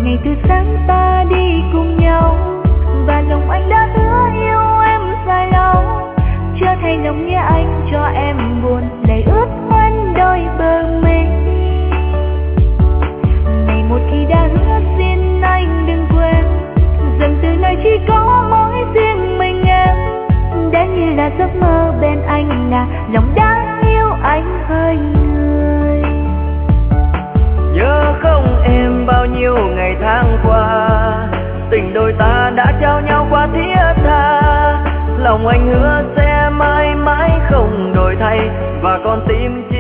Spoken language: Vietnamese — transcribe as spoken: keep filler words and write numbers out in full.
ngày từ sáng ta đi cùng nhau, và lòng anh đã hứa yêu em dài lâu. Chưa thay lòng nghĩa anh cho em buồn, lệ ướt hoen đôi bờ mi. Ngày một khi đã hứa xin anh đừng quên, dần từ nay chỉ có mỗi riêng mình em. Đến như là giấc mơ bên anh là lòng đã yêu anh hơi người. Nhớ không em bao nhiêu ngày tháng qua, tình đôi ta đã trao nhau qua thiết tha. Lòng anh hứa sẽ mãi mãi không đổi thay, và con tim chỉ